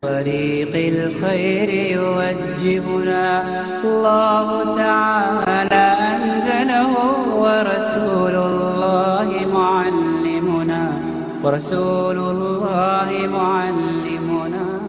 طريق الخير يوجهنا الله تعالى أنزله ورسول الله معلمنا.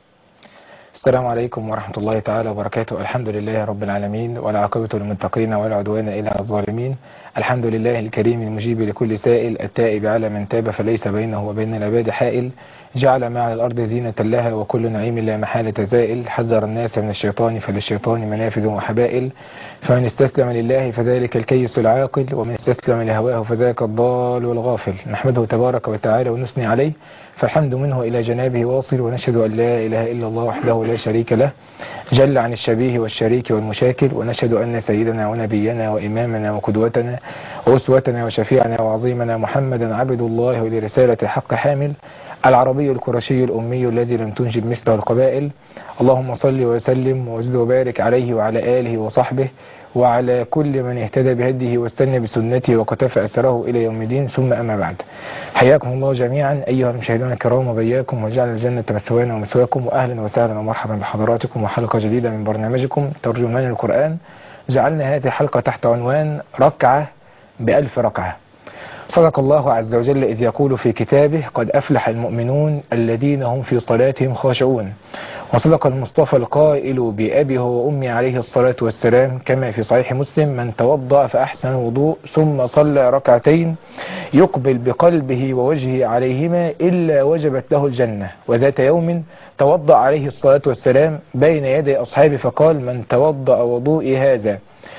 السلام عليكم ورحمة الله تعالى وبركاته. الحمد لله رب العالمين، والعاقبة للمتقين ولا عدوان إلا على الظالمين. الحمد لله الكريم المجيب لكل سائل، التائب على من تاب فليس بينه وبين العباد حائل. جعل ما على الأرض زينة لها، وكل نعيم لا محالة زائل. حذر الناس من الشيطان فللشيطان منافذ وحبائل. فمن استسلم لله فذلك الكيس العاقل، ومن استسلم لهواه فذاك الضال والغافل. نحمده تبارك وتعالى ونثني عليه، فالحمد منه إلى جنابه واصل، ونشهد أن لا إله إلا الله وحده لا شريك له جل عن الشبيه والشريك والمشاكل. ونشهد أن سيدنا ونبينا وإمامنا وقدوتنا وأسوتنا وشفيعنا وعظيمنا محمدا عبد الله ولرسالة الحق حامل، العربي القرشي الأمي الذي لم تنجب مثله القبائل. اللهم صل وسلم وزد وبارك عليه وعلى آله وصحبه وعلى كل من اهتدى بهديه واستنى بسنته وقتفى أثره إلى يوم الدين، ثم أما بعد. حياكم الله جميعا أيها المشاهدون الكرام، وبياكم وجعل الجنة مثوانا ومثواكم، وأهلا وسهلا ومرحبا بحضراتكم وحلقة جديدة من برنامجكم ترجمان القرآن. جعلنا هذه الحلقة تحت عنوان ركعة ب1000 ركعة. صدق الله عز وجل إذ يقول في كتابه: قد أفلح المؤمنون الذين هم في صلاتهم خاشعون. وصدق المصطفى القائل بأبي هو وأمي عليه الصلاة والسلام كما في صحيح مسلم: من توضأ فأحسن وضوء ثم صلى ركعتين يقبل بقلبه ووجهه عليهما إلا وجبت له الجنة. وذات يوم توضأ عليه الصلاة والسلام بين يدي أصحابه فقال: من توضأ وضوئي هذا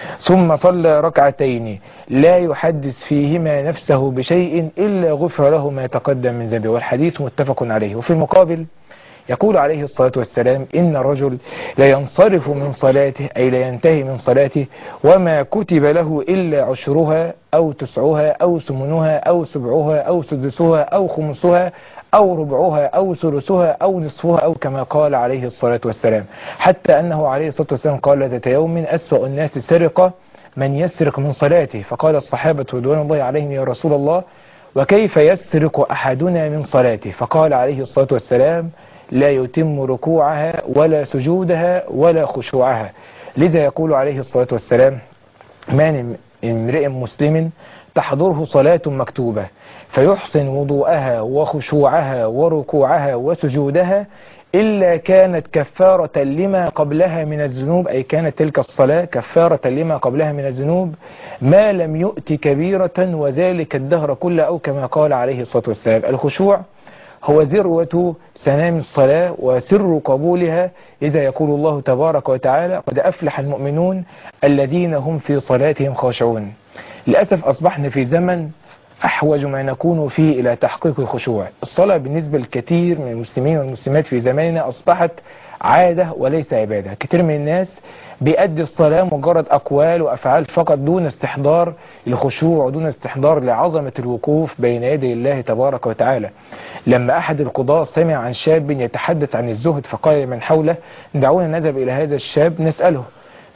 ثم صلى ركعتين لا يحدث فيهما نفسه بشيء إلا غفر له ما تقدم من ذنبه. والحديث متفق عليه. وفي المقابل يقول عليه الصلاة والسلام: إن الرجل لا ينصرف من صلاته، أي لا ينتهي من صلاته، وما كتب له إلا عشرها أو تسعها أو ثمنها أو سبعها أو سدسها أو خمسها أو ربعها أو ثلثها أو نصفها، أو كما قال عليه الصلاة والسلام. حتى أنه عليه الصلاة والسلام قال ذات يوم: أسوأ الناس سرقة من يسرق من صلاته. فقال الصحابة رضوان الله عليهم: يا رسول الله، وكيف يسرق أحدنا من صلاته؟ فقال عليه الصلاة والسلام: لا يتم ركوعها ولا سجودها ولا خشوعها. لذا يقول عليه الصلاة والسلام: ما من امرئ مسلم تحضره صلاة مكتوبة فيحسن وضوءها وخشوعها وركوعها وسجودها إلا كانت كفارة لما قبلها من الذنوب، أي كانت تلك الصلاة كفارة لما قبلها من الذنوب ما لم يؤت كبيرة وذلك الدهر كله، أو كما قال عليه الصلاة والسلام. الخشوع هو ذروة سنام الصلاة وسر قبولها. إذا يقول الله تبارك وتعالى: قد أفلح المؤمنون الذين هم في صلاتهم خاشعون. للأسف أصبحنا في زمن أحوج ما نكون فيه إلى تحقيق الخشوع. الصلاة بالنسبة للكثير من المسلمين والمسلمات في زماننا أصبحت عادة وليس عبادة. كثير من الناس بيأدي الصلاة مجرد أقوال وأفعال فقط، دون استحضار الخشوع ودون استحضار لعظمة الوقوف بين يدي الله تبارك وتعالى. لما أحد القضاة سمع عن شاب يتحدث عن الزهد فقال لمن حوله: دعونا نذهب إلى هذا الشاب نسأله.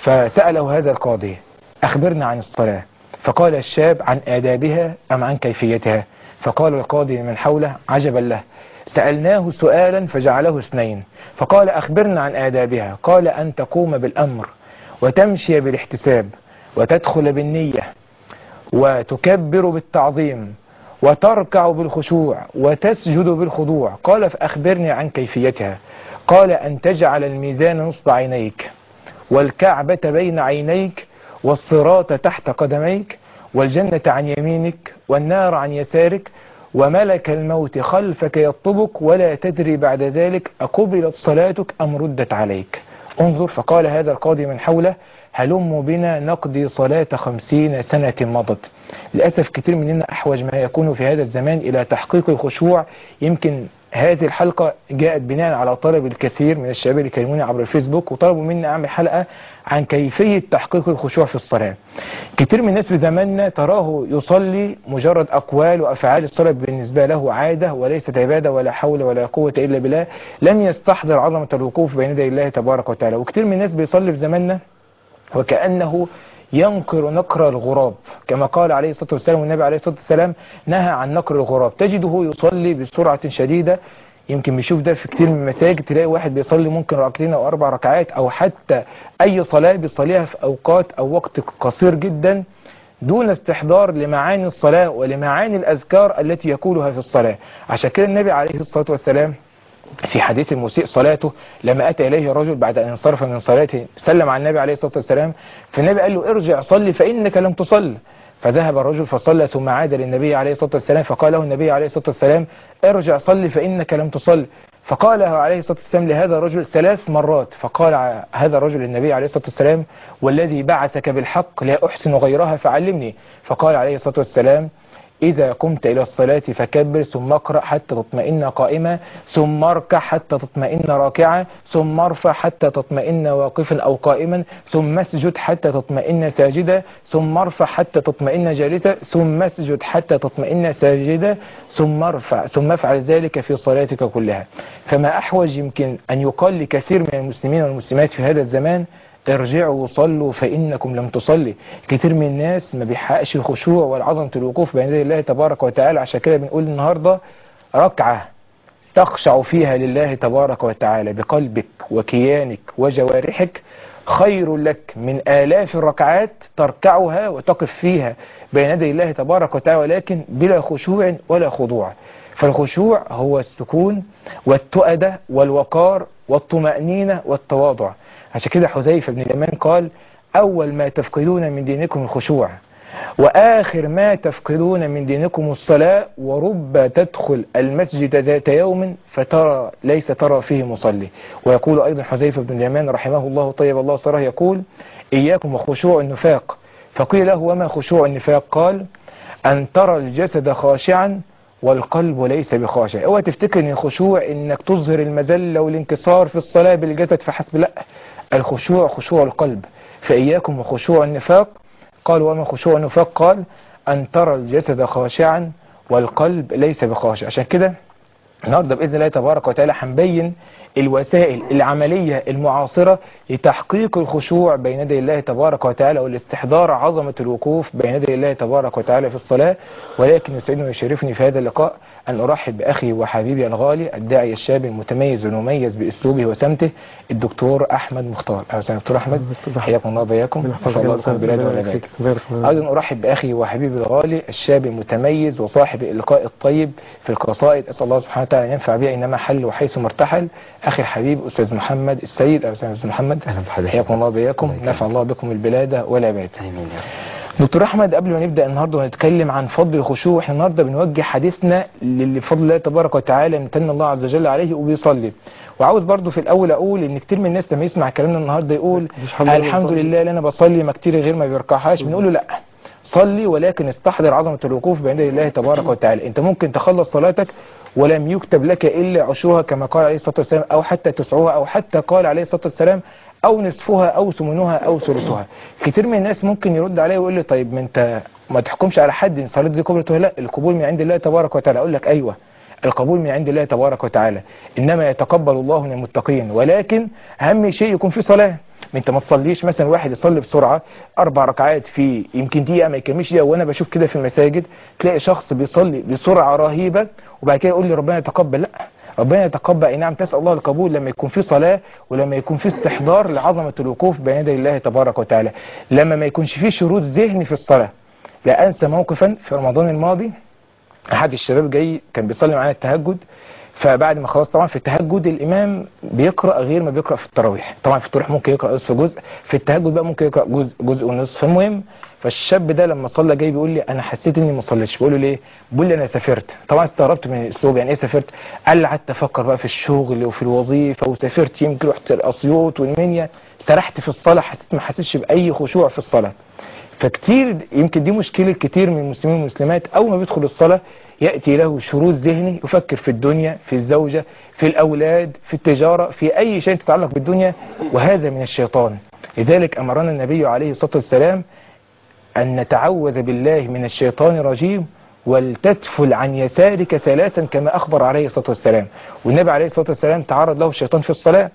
فسأله هذا القاضي: أخبرنا عن الصلاة. فقال الشاب: عن آدابها أم عن كيفيتها؟ فقال القاضي لمن حوله: عجبا له، سألناه سؤالا فجعله اثنين. فقال: أخبرنا عن آدابها. قال: أن تقوم بالأمر وتمشي بالاحتساب وتدخل بالنية وتكبر بالتعظيم وتركع بالخشوع وتسجد بالخضوع. قال: فأخبرني عن كيفيتها. قال: أن تجعل الميزان نصب عينيك والكعبة بين عينيك والصراط تحت قدميك والجنة عن يمينك والنار عن يسارك وملك الموت خلفك يطبك ولا تدري بعد ذلك أقبلت صلاتك أم ردت عليك. انظر. فقال هذا القاضي من حوله: هلم بنا نقضي صلاة 50 سنة مضت. للأسف كثير مننا أحوج ما يكون في هذا الزمان إلى تحقيق الخشوع. يمكن هذه الحلقة جاءت بناء على طلب الكثير من الشباب اللي كلموني عبر الفيسبوك وطلبوا مني أعمل حلقة عن كيفية تحقيق الخشوع في الصلاة. كثير من الناس في زماننا تراه يصلي مجرد أقوال وأفعال، الصلاة بالنسبة له عادة وليست عبادة، ولا حول ولا قوة إلا بالله. لم يستحضر عظمة الوقوف بين يدي الله تبارك وتعالى. وكثير من الناس بيصلي في زماننا وكأنه ينقر نقر الغراب، كما قال عليه الصلاة والسلام. والنبي عليه الصلاة والسلام نهى عن نقر الغراب. تجده يصلي بسرعة شديدة، يمكن بيشوف ده في كتير من المساجد، تلاقي واحد بيصلي ممكن ركعتين او 4 ركعات او حتى اي صلاة بيصليها في اوقات او وقت قصير جدا دون استحضار لمعاني الصلاة ولمعاني الأذكار التي يقولها في الصلاة. عشان كده النبي عليه الصلاة والسلام في حديث المسيء صلاته لما أتى إليه رجل بعد أن انصرف من صلاته سلم على النبي عليه الصلاة والسلام، فالنبي قال له ارجع صلي فإنك لم تصل. فذهب الرجل فصلى ثم عاد للنبي عليه الصلاة والسلام فقال له النبي عليه الصلاة والسلام ارجع صلي فإنك لم تصل. فقال عليه الصلاة والسلام لهذا الرجل 3 مرات. فقال هذا الرجل للنبي عليه الصلاة والسلام والذي بعثك بالحق لا أحسن غيرها فعلمني. فقال عليه الصلاة والسلام إذا قمت إلى الصلاة فكبر ثم اقرأ حتى تطمئن قائما ثم اركع حتى تطمئن راكعا ثم ارفع حتى تطمئن واقفا أو قائما ثم اسجد حتى تطمئن ساجدا ثم ارفع حتى تطمئن جالسا ثم اسجد حتى تطمئن ساجدا ثم ارفع ثم افعل ذلك في صلاتك كلها. فما أحوج يمكن أن يقال لكثير من المسلمين والمسلمات في هذا الزمان ارجعوا وصلوا فإنكم لم تصلي. كتير من الناس ما بيحققش الخشوع والعظمة الوقوف بين يدي الله تبارك وتعالى. عشان كده بنقول النهاردة ركعة تخشع فيها لله تبارك وتعالى بقلبك وكيانك وجوارحك خير لك من آلاف الركعات تركعها وتقف فيها بين يدي الله تبارك وتعالى ولكن بلا خشوع ولا خضوع. فالخشوع هو السكون والتؤدة والوقار والطمأنينة والتواضع. عشان كده حذيفة بن اليمان قال أول ما تفقدون من دينكم الخشوع وآخر ما تفقدون من دينكم الصلاة ورب تدخل المسجد ذات يوم فترى ليس ترى فيه مصلي. ويقول أيضا حذيفة بن اليمان رحمه الله طيب الله صره يقول إياكم وخشوع النفاق. فقيل له وما خشوع النفاق؟ قال أن ترى الجسد خاشعا والقلب ليس بخاشع. اوعى تفتكر ان الخشوع انك تظهر المذلة والانكسار في الصلاة بالجسد فحسب، لا، الخشوع خشوع القلب. فإياكم وخشوع النفاق. قال وما خشوع النفاق؟ قال أن ترى الجسد خاشعا والقلب ليس بخاشع. عشان كده النهارده بإذن الله تبارك وتعالى هنبين الوسائل العملية المعاصرة لتحقيق الخشوع بين يدي الله تبارك وتعالى والاستحضار عظمة الوقوف بين يدي الله تبارك وتعالى في الصلاة. ولكن يسعدني ويشرفني في هذا اللقاء أن أرحب بأخي وحبيبي الغالي الداعي الشاب المتميز والمميز بأسلوبه وسمته الدكتور أحمد مختار. أهلا وسهلا دكتور أحمد، حياكم الله وبياكم إن شاء الله بكم البلاد والعباد. أيضا أرحب بأخي وحبيبي الغالي الشاب المتميز وصاحب اللقاء الطيب في القصائد، أسأل الله سبحانه وتعالى أن ينفع بها إنما حل وحيث مرتحل، أخي الحبيب أستاذ محمد السيد. أهلا وسهلا أستاذ محمد، حياكم الله وبياكم، نفع الله بكم البلاد والعباد. دكتور أحمد، قبل ما نبدأ النهاردة ونتكلم عن فضل الخشوع، احنا النهاردة بنوجه حديثنا للي بفضل الله تبارك وتعالى امتن الله عز وجل عليه وبيصلي. وعاوز برضو في الأول أقول إن كتير من الناس لما يسمع كلامنا النهاردة يقول الحمد لله اللي أنا بصلي ما كتير غير ما بيركعهاش. بنقول له لا، صلي ولكن استحضر عظمة الوقوف بين يدي الله تبارك وتعالى. أنت ممكن تخلص صلاتك ولم يكتب لك إلا عشرها كما قال عليه الصلاة والسلام أو حتى تسعها أو حتى قال عليه الصلاة والسلام أو نصفها أو ثمنها أو ثلثها. كتير من الناس ممكن يرد عليه ويقول لي طيب ما أنت ما تحكمش على حد إن صلاته دي قبلته. لا، القبول من عند الله تبارك وتعالى. أقول لك أيوة، القبول من عند الله تبارك وتعالى، إنما يتقبل الله من المتقين، ولكن أهم شيء يكون في صلاة. انت ما تصليش مثلا واحد يصلي بسرعة 4 ركعات في يمكن دقيقة ما يكملش دقيقة. وانا بشوف كده في المساجد تلاقي شخص بيصلي بسرعة رهيبة وبعد كده يقول لي ربنا يتقبل. لا، ربنا يتقبل اي نعم، تسأل الله القبول لما يكون في صلاة ولما يكون في استحضار لعظمة الوقوف بين يدي الله تبارك وتعالى، لما ما يكونش في شروط ذهني في الصلاة. لا انسى موقفا في رمضان الماضي، احد الشباب جاي كان بيصلي معانا التهجد، فبعد ما خلاص طبعا في التهجد الامام بيقرأ غير ما بيقرأ في التراويح. طبعا في التراويح ممكن يقرأ نصف جزء، في التهجد بقى ممكن يقرأ جزء ونصف. فالمهم فالشاب ده لما صلى جاي بيقول لي انا حسيت اني ما صليتش. بقول له ليه؟ بيقول لي انا سافرت. طبعا استغربت من الاسلوب، يعني ايه سافرت؟ قال لي قعدت افكر بقى في الشغل وفي الوظيفه وسافرت، يمكن رحت اسيوط والمنيا، سرحت في الصلاه، حسيت ما حسيتش باي خشوع في الصلاه. فكتير يمكن دي مشكله كتير من المسلمين والمسلمات، اول ما بيدخل الصلاه يأتي له شرود ذهني، يفكر في الدنيا، في الزوجة، في الأولاد، في التجارة، في أي شيء تتعلق بالدنيا، وهذا من الشيطان. لذلك أمرنا النبي عليه الصلاة والسلام أن نتعوذ بالله من الشيطان الرجيم ولتتفل عن يسارك 3 كما أخبر عليه الصلاة والسلام. والنبي عليه الصلاة والسلام تعرض له الشيطان في الصلاة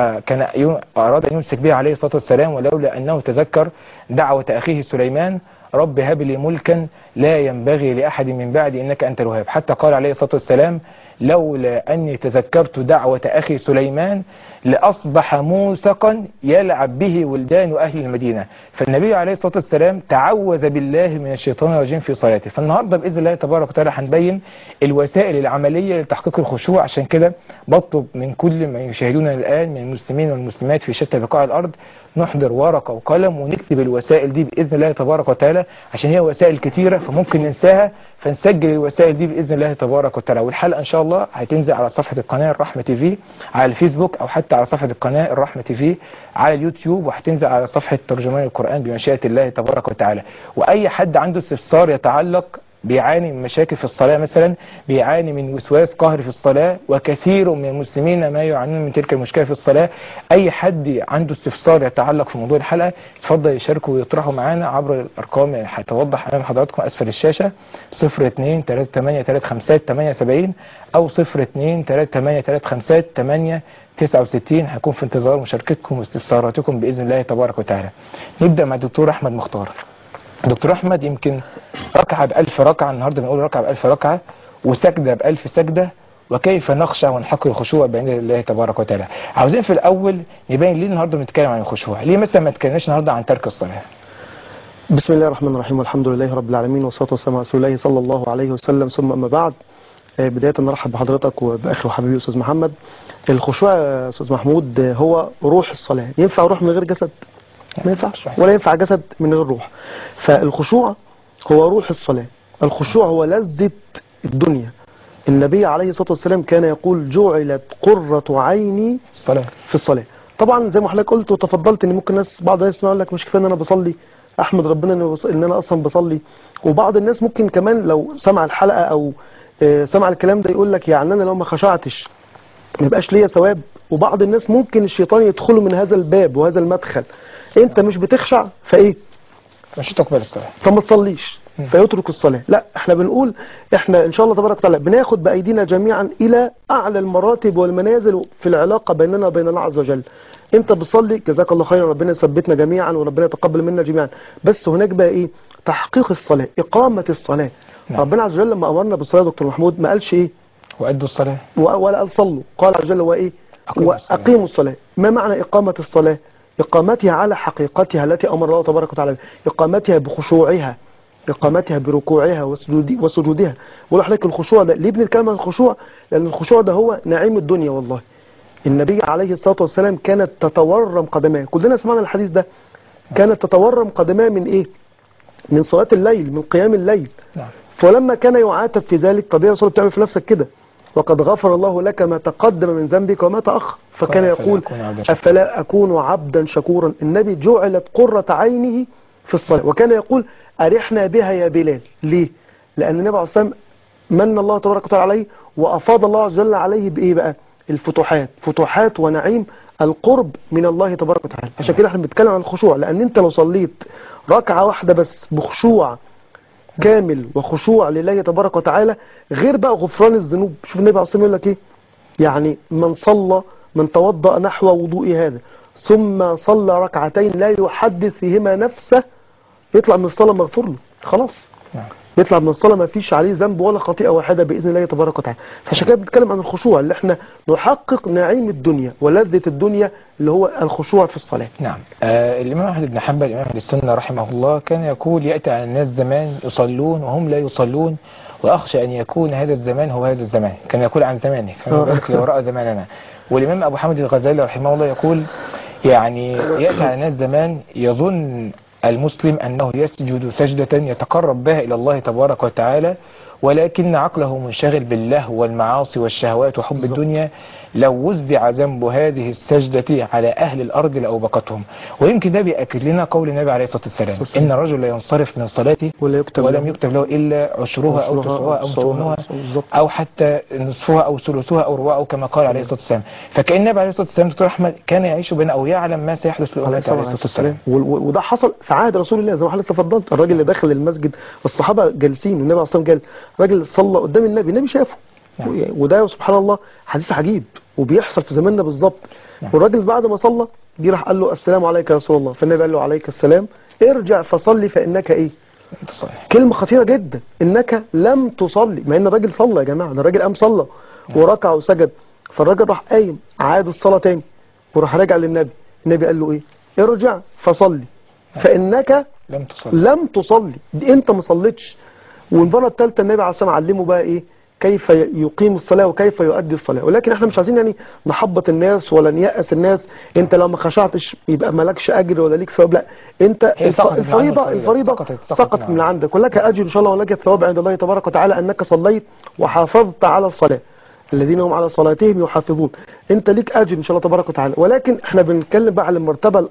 فكان أراد أن يمسك به عليه الصلاة والسلام، ولولا أنه تذكر دعوة أخيه سليمان رب هب لي ملكا لا ينبغي لأحد من بعدي إنك أنت الوهاب. حتى قال عليه الصلاة والسلام لولا أني تذكرت دعوة أخي سليمان لأصبح موسقا يلعب به ولدان أهل المدينة. فالنبي عليه الصلاة والسلام تعوذ بالله من الشيطان الرجيم في صلاته. فالنهاردة بإذن الله تبارك وتعالى هنبين الوسائل العملية لتحقيق الخشوع. عشان كده بطلب من كل من يشاهدوننا الآن من المسلمين والمسلمات في شتى بقاع الأرض نحضر ورقة وقلم ونكتب الوسائل دي بإذن الله تبارك وتعالى، عشان هي وسائل كتيرة فممكن ننساها، فنسجل الوسائل دي بإذن الله تبارك وتعالى. والحلقة إن شاء الله هتنزل على صفحة القناة الرحمة تي في على الفيسبوك، أو حتى على صفحة القناة الرحمة تي في على اليوتيوب، وهتنزل على صفحة ترجمان القرآن بمشيئة الله تبارك وتعالى. وأي حد عنده استفسار يتعلق بيعاني من مشاكل في الصلاة، مثلا بيعاني من وسواس قهري في الصلاة، وكثير من المسلمين ما يعانون من تلك المشكلة في الصلاة، أي حد عنده استفسار يتعلق في موضوع الحلقة يتفضل يشاركه ويطرحه معانا عبر الأرقام اللي هتوضح أمام حضراتكم أسفل الشاشة 02-383-5-870 أو 02-383-5-869. هكون في انتظار مشاركتكم واستفساراتكم بإذن الله تبارك وتعالى. نبدأ مع الدكتور أحمد مختار. دكتور أحمد، يمكن ركعة ب1000 ركعة، النهاردة بنقول ركعة ب1000 ركعة، وسجدة ب1000 سجدة، وكيف نخشع ونحقق الخشوع بإذن الله تبارك وتعالى. عاوزين في الأول نبين ليه النهاردة بنتكلم عن الخشوع، ليه مثلا ما تكلمناش النهاردة عن ترك الصلاة؟ بسم الله الرحمن الرحيم، والحمد لله رب العالمين، والصلاة والسلام على رسول الله صلى الله عليه وسلم، ثم أما بعد. بداية نرحب بحضرتك وبأخي وحبيبي أستاذ محمد. الخشوع يا أستاذ محمود هو روح الصلاة. ينفع روح من غير جسد؟ ما ينفعش، ولا ينفع جسد من غير روح. فالخشوع هو روح الصلاة، الخشوع هو لذة الدنيا. النبي عليه الصلاة والسلام كان يقول جعلت قرة عيني في الصلاة. طبعا زي ما حضرتك قلت وتفضلت ان ممكن بعض الناس يقول لك مش كفايه ان انا بصلي، احمد ربنا ان انا اصلا بصلي. وبعض الناس ممكن كمان لو سمع الحلقة او سمع الكلام ده يقول لك يعني انا لو ما خشعتش ما يبقاش ليا ثواب. وبعض الناس ممكن الشيطان يدخله من هذا الباب وهذا المدخل، انت مش بتخشع فايه؟ مش تقبل الصلاة، فما تصليش، فيترك الصلاة. لا، احنا بنقول احنا ان شاء الله تبارك وتعالى بناخد بايدينا جميعا الى اعلى المراتب والمنازل في العلاقة بيننا وبين الله عز وجل. انت بتصلي جزاك الله خيرا، ربنا يثبتنا جميعا وربنا يتقبل منا جميعا. بس هناك بقى ايه؟ تحقيق الصلاة، اقامة الصلاة. نعم. ربنا عز وجل لما امرنا بالصلاة يا دكتور محمود ما قالش ايه؟ وأدوا الصلاة، ولا قال صلوا، قال عز وجل وايه؟ واقيموا الصلاة. ما معنى اقامة الصلاة؟ إقامتها على حقيقتها التي أمر الله تبارك وتعالى، إقامتها بخشوعها، إقامتها بركوعها وسجودها. ولا حضرتك الخشوع ده ليه بنتكلم عن الخشوع؟ لأن الخشوع ده هو نعيم الدنيا. والله النبي عليه الصلاة والسلام كانت تتورم قدماه، كلنا سمعنا الحديث ده، كانت تتورم قدماه من إيه؟ من صلاة الليل، من قيام الليل. فلما كان يعاتب في ذلك، طبيعي رسول بتعمل في نفسك كده، وقد غفر الله لك ما تقدم من ذنبك وما تأخر. فكان يقول أفلا أكون عبدا شكورا. النبي جعلت قرة عينه في الصلاة، وكان يقول أرحنا بها يا بلال. ليه؟ لأن النبي عليه الصلاة والسلام من الله تبارك وتعالى عليه، وأفاض الله عز وجل عليه بإيه بقى؟ الفتوحات، فتوحات ونعيم القرب من الله تبارك وتعالى. عشان كده احنا بنتكلم عن الخشوع، لأن انت لو صليت ركعة واحدة بس بخشوع كامل وخشوع لله تبارك وتعالى، غير بقى غفران الذنوب. شوف النبي عليه الصلاة والسلام يقول لك ايه؟ يعني من توضأ نحو وضوء هذا ثم صلى ركعتين لا يحدث فيهما نفسه، يطلع من الصلاة مغفور له خلاص. يطلع من الصلاة ما فيش عليه ذنب ولا خطيئة واحدة بإذن الله تبارك وتعالى. فعشان كده بنتكلم عن الخشوع، اللي احنا نحقق نعيم الدنيا ولذة الدنيا اللي هو الخشوع في الصلاة. نعم. الإمام أحمد بن حنبل الإمام أهل السنة رحمه الله كان يقول يأتي على الناس زمان يصلون وهم لا يصلون، وأخشى أن يكون هذا الزمان هو هذا الزمان. كان يقول عن زمانه، فما بالك لو رأى زماننا. والإمام أبو حامد الغزالي رحمه الله يقول يعني يأتي على الناس زمان يظن المسلم أنه يسجد سجدة يتقرب بها إلى الله تبارك وتعالى، ولكن عقله منشغل باللهو والمعاصي والشهوات وحب الدنيا. لو وزع ذنب هذه السجدة على أهل الأرض لأوبقتهم. ويمكن ده بيأكد لنا قول النبي عليه الصلاة والسلام إن الرجل لا ينصرف من صلاته ولم يكتب له إلا عشرها أو تسعها أو ثمنها أو حتى نصفها أو ثلثها أو ربعها، أو كما قال عليه الصلاة والسلام. فكأن النبي عليه الصلاة والسلام دكتور أحمد كان يعيش بين أو يعلم ما سيحدث له عليه الصلاة والسلام. وده حصل في عهد رسول الله زي ما حضرتك تفضلت. الراجل اللي دخل المسجد والصحابة جالسين والنبي عليه الصلاة والسلام قال راجل صلى قدام النبي شافه. وده سبحان الله حديث عجيب وبيحصل في زماننا بالظبط. والراجل بعد ما صلى جه راح قال له السلام عليك يا رسول الله، فالنبي قال له عليك السلام، ارجع فصلي فإنك ايه؟ كلمة خطيرة جدا، انك لم تصلي، مع ان الراجل صلى يا جماعة، ده الراجل قام صلى وركع وسجد. فالراجل راح قايم عاد الصلاة تاني وراح راجع للنبي. النبي قال له ايه؟ ارجع فصلي فانك لم تصلي. دي انت ما صليتش. والمرة الثالثة النبي عليه الصلاة والسلام علمه بقى ايه؟ كيف يقيم الصلاة وكيف يؤدي الصلاة. ولكن احنا مش عايزين يعني نحبط الناس ولا نيأس الناس. انت لو ما خشعتش يبقى مالكش اجر ولا ليك ثواب. لا، انت الفريضة سقطت من عندك، ولك اجر ان شاء الله ولك الثواب عند الله تبارك وتعالى انك صليت وحافظت على الصلاة. الذين هم على صلاتهم يحافظون. انت ليك اجر ان شاء الله تبارك وتعالى. ولكن احنا بنتكلم بقى على المرتبة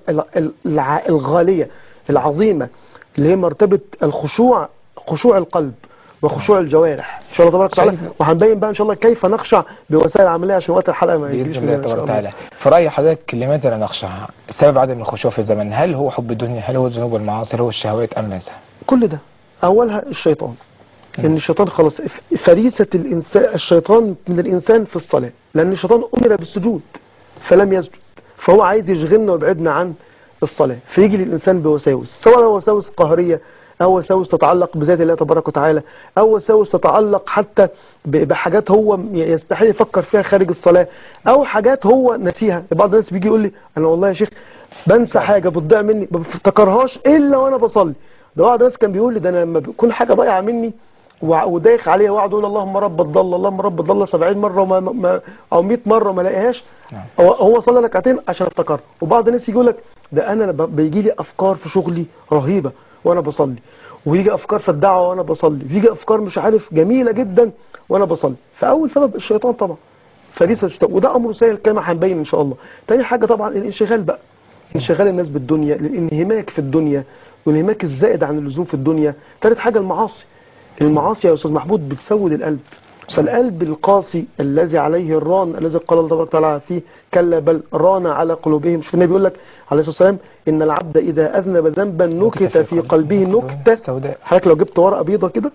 الغالية العظيمة اللي هي مرتبة الخشوع، خشوع القلب وخشوع الجوارح ان شاء الله تبارك وتعالى. وهنبين بقى ان شاء الله كيف نخشع بوسائل العمليه عشان وقت الحلقه ما يجيش باذن الله تبارك وتعالى. في راي حضرتك لماذا لا نخشع؟ سبب عدم الخشوع في الزمن هل هو حب الدنيا؟ هل هو الذنوب والمعاصي؟ هل هو الشهوات ام ماذا؟ كل ده اولها الشيطان. ان الشيطان خلاص فريسه الانسان، الشيطان من الانسان في الصلاه، لان الشيطان امر بالسجود فلم يسجد، فهو عايز يشغلنا ويبعدنا عن الصلاه، فيجي للانسان بوساوس، سواء وساوس قهريه أو وساوس تتعلق بذات الله تبارك وتعالى، أو وساوس تتعلق حتى بحاجات هو يستحيل يفكر فيها خارج الصلاة، أو حاجات هو نسيها. بعض الناس بيجي يقول لي أنا والله يا شيخ بنسى حاجة بتضيع مني ما بفتكرهاش إلا وأنا بصلي. ده بعض الناس كان بيقول لي ده أنا لما بيكون حاجة ضايعة مني ودايخ عليها واقعد اقول اللهم رب الضل اللهم رب الضل 70 مرة أو 100 مرة ما لاقيهاش، هو صلى ركعتين عشان افتكر. وبعض الناس يقول لك ده أنا بيجي لي أفكار في شغلي رهيبة وانا بصلي، ويجي افكار في الدعوه وانا بصلي، ويجي افكار مش عارف جميله جدا وانا بصلي. فاول سبب الشيطان طبعا، فريسه الشيطان، وده امر سهل كما هنبين ان شاء الله. تاني حاجه طبعا الانشغال بقى، انشغال الناس بالدنيا، الانهماك في الدنيا والانهماك الزائد عن اللزوم في الدنيا. ثالث حاجه المعاصي. المعاصي يا استاذ محمود بتسود القلب، فالقلب القاسي الذي عليه الران، الذي قال الله تبارك وتعالى فيه كلا بل ران على قلوبهم. شوف النبي بيقول لك عليه الصلاه والسلام ان العبد اذا اذنب ذنبا نكت في قلبه نكته سوداء. حضرتك لو جبت ورقه بيضه كده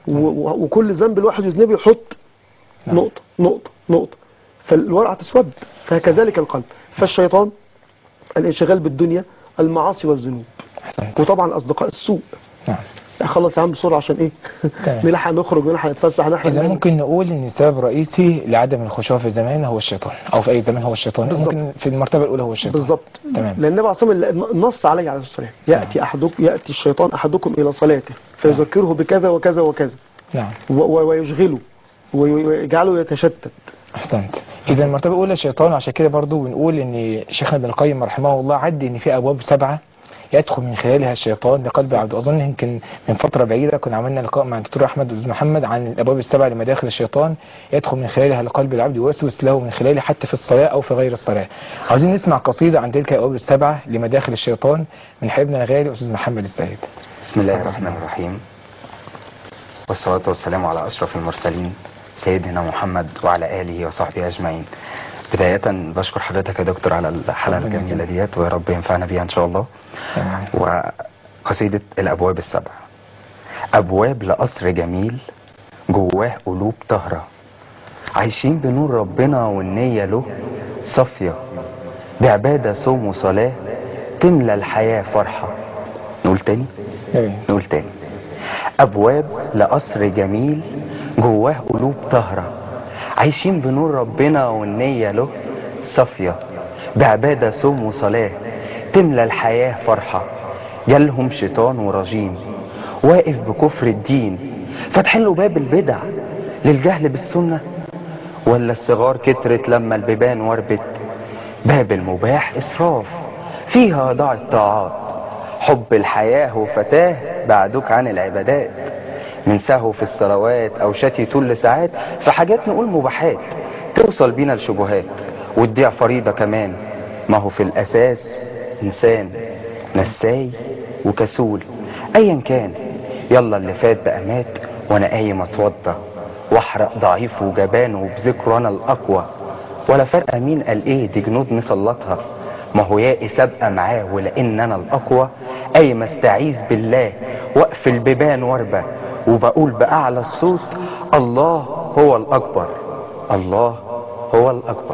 وكل ذنب الواحد يذنبه يحط نقطه نقطه نقطه، فالورقه تسود. فكذلك القلب. فالشيطان الانشغال بالدنيا، المعاصي والذنوب، وطبعا اصدقاء السوء. خلص يا عم بسرعه عشان ايه نلحق نخرج ونلحق نتفسح نلحق. اذا ممكن نقول ان سبب رئيسي لعدم الخشوع في زمان هو الشيطان، او في اي زمان هو الشيطان. ممكن في المرتبه الاولى هو الشيطان بالظبط. تمام. لان النبي عليه الصلاه نص عليه عليه الصلاه ياتي الشيطان احدكم الى صلاته فيذكره بكذا وكذا وكذا. نعم. ويشغله ويجعله يتشتت. احسنت. اذا المرتبه الاولى الشيطان. عشان كده برضو بنقول ان شيخنا ابن القيم رحمه الله عد ان في ابواب 7 يدخل من خلالها الشيطان لقلب عبد. اظن يمكن من فتره بعيده كنا عملنا لقاء مع الدكتور احمد والاستاذ محمد عن الابواب 7 لمداخل الشيطان يدخل من خلالها لقلب العبد ويوسوس له من خلالها حتى في الصلاه او في غير الصلاه. عاوزين نسمع قصيده عن تلك الابواب 7 لمداخل الشيطان من حبيبنا الغالي الاستاذ محمد السيد. بسم الله الرحمن الرحيم، والصلاه والسلام على اشرف المرسلين سيدنا محمد وعلى اله وصحبه اجمعين. بداية بشكر حضرتك يا دكتور على الحلقة الجميلة ديت، ويا رب ينفعنا بيها ان شاء الله. وقصيدة الابواب 7. ابواب لقصر جميل جواه قلوب طاهرة، عايشين بنور ربنا والنية له صافية، بعبادة صوم وصلاة تملى الحياة فرحة. نقول تاني نقول تاني. ابواب لقصر جميل جواه قلوب طاهرة، عايشين بنور ربنا والنية له صافية، بعبادة صوم وصلاة تملى الحياة فرحة. جالهم شيطان ورجيم واقف بكفر الدين، فاتحين له باب البدع للجهل بالسنة، ولا الصغار كترت لما البيبان وربت. باب المباح إسراف فيها ضاع الطاعات، حب الحياة وفتاه بعدك عن العبادات. من سهو في الصلوات او شتي طول ساعات في حاجات نقول مباحات توصل بينا لشبهات، وتضيع فريضة كمان. ما هو في الاساس انسان نساي وكسول ايا كان. يلا اللي فات بقى مات، وانا قايم اتوضى واحرق ضعيف وجبان وبذكره انا الاقوى. ولا فرق مين قال ايه دي جنود مسلطها، ما هو يائي سابقه معاه ولان انا الاقوى. قايم استعيذ بالله واقفل البيبان واربه، وبقول بأعلى الصوت الله هو الأكبر، الله هو الأكبر.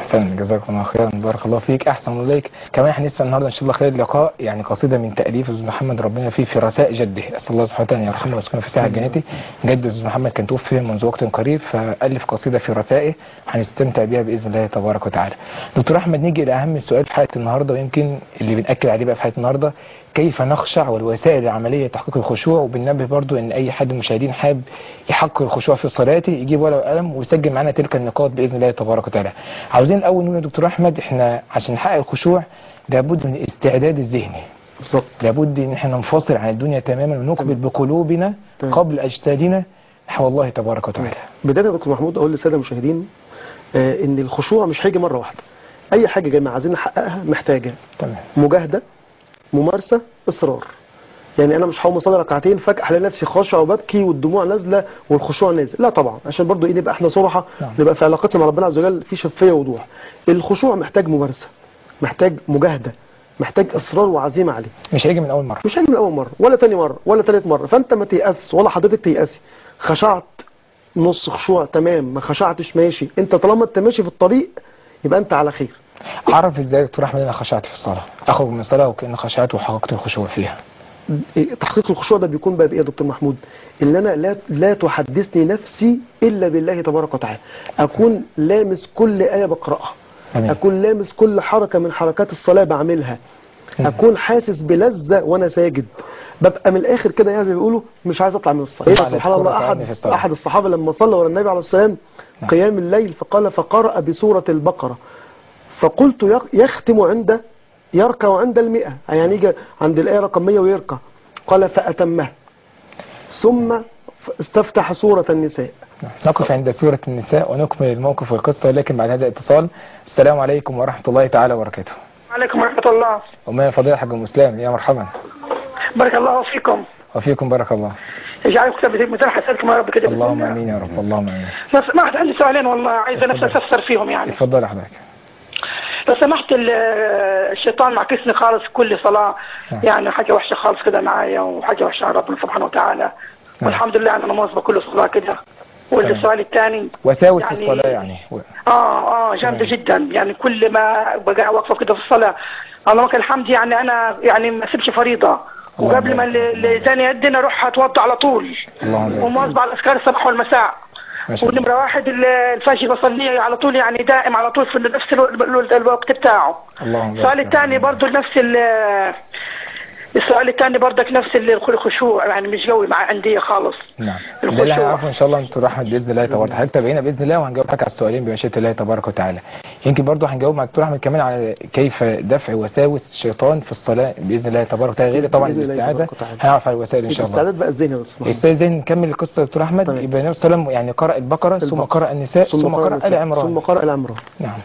احسن، جزاكم الله خيرا، بارك الله فيك، احسن الله اليك. كمان احنا لسه النهارده ان شاء الله خير لقاء يعني قصيده من تاليف استاذ محمد ربنا فيه في رثاء جده، اسال الله سبحانه وتعالى ان يرحمه ويسكنه في ساعه جنته. جد استاذ محمد كان توفي منذ وقت قريب، فالف قصيده في رثائه هنستمتع بيها باذن الله تبارك وتعالى. دكتور احمد، نيجي الى اهم السؤال في حلقه النهارده، ويمكن اللي بناكد عليه بقى في حلقه النهارده، كيف نخشع والوسائل العمليه لتحقيق الخشوع. وبننبه برضو ان اي حد من المشاهدين حابب يحقق الخشوع في صلاته يجيب ورقه وقلم ويسجل معنا تلك النقاط باذن الله تبارك وتعالى. عاوزين الاول نقول يا دكتور احمد، احنا عشان نحقق الخشوع لابد من الاستعداد الذهني. بالظبط. لابد ان احنا ننفصل عن الدنيا تماما ونقبل بقلوبنا قبل اجسادنا نحو الله تبارك وتعالى. بدايه يا دكتور محمود اقول للساده المشاهدين ان الخشوع مش هيجي مره واحده. اي حاجه جماعه عايزين نحققها محتاجه مجاهده، ممارسه، اصرار. يعني انا مش هقوم اصلي ركعتين فجاه الاقي نفسي خاشع وببكي والدموع نازله والخشوع نازل، لا طبعا، عشان برضو ايه نبقى احنا صراحه، نبقى في علاقتنا مع ربنا عز وجل في شفافيه ووضوح. الخشوع محتاج ممارسه، محتاج مجاهده، محتاج اصرار وعزيمه عليه. مش هيجي من اول مره، مش هيجي من اول مره ولا تاني مره ولا تالت مره. فانت ما تيأس ولا حضرتك تيأسي. خشعت نص خشوع تمام، ما خشعتش ماشي، انت طالما انت ماشي في الطريق يبقى انت على خير. اعرف ازاي يا دكتور احمد انا خشعت في الصلاه؟ اخرج من الصلاه وكأن خشعت وحققت الخشوع فيها. تحقيق الخشوع ده بيكون بقى بايه يا دكتور محمود؟ ان انا لا تحدثني نفسي الا بالله تبارك وتعالى. اكون لامس كل ايه بقراها، اكون لامس كل حركه من حركات الصلاه بعملها، اكون حاسس بلذه وانا ساجد. ببقى من الاخر كده يعني بيقولوا مش عايز اطلع من الصلاه. سبحان الله، احد الصحابه لما صلى ورا النبي عليه السلام قيام الليل فقال فقرأ بسوره البقره، فقلت يختم عند يركع عند 100، يعني يجي عند الآية رقم 100 ويركع. قال فأتمه ثم استفتح سورة النساء. نقف عند سورة النساء ونكمل الموقف والقصة، ولكن بعد هذا الاتصال. السلام عليكم ورحمة الله تعالى وبركاته. وعليكم ورحمة الله. وما فضيلة حاج مسلم، يا مرحبا. بارك الله فيكم. وفيكم بارك الله. اجعلكم متاح اسالكم يا رب كده. اللهم امين يا رب، اللهم امين. لو سمحت عندي سؤالين والله عايز نفسي استفسر فيهم يعني. اتفضل يا حضرتك. لو سمحت، الشيطان معكسني خالص كل صلاة، يعني حاجة وحشة خالص كده معايا، وحاجة وحشة على ربنا سبحانه وتعالى. والحمد لله انا مواظبة كل صلاة كده. والسؤال الثاني وساوس يعني في الصلاة يعني جامدة جدا، يعني كل ما بقى واقفة كده في الصلاة اللهم لك الحمد، يعني انا يعني ما اسيبش فريضة، وقبل ما الاذان يأذن اروح اتوضا على طول، ومواظبة على الاذكار الصباح والمساء. ونمرة واحد الفجر بصليه على طول، يعني دائم على طول في نفس الوقت بتاعه. السؤال الثاني برضه نفس السؤال الثاني برضك نفس الخشوع، يعني مش قوي مع عندي خالص. نعم. ده اللي هنعرفه ان شاء الله دكتور احمد باذن الله تبارك وتعالى. تابعينا باذن الله وهنجاوب حضرتك على السؤالين بمشيئه الله تبارك وتعالى. يمكن برضه هنجاوب مع دكتور احمد كمان على كيف دفع وساوس الشيطان في الصلاه باذن الله تبارك وتعالى، غير طبعا الاستعاذه هنعرف على الوسائل ان شاء الله. الاستعداد بقى الذهني بس. ازاي نكمل القصه يا دكتور احمد؟ يبقى النبي صلى الله عليه وسلم يعني قرأ البقره ثم قرأ النساء ثم قرأ آل عمران ثم قرأ آل عمران. نعم.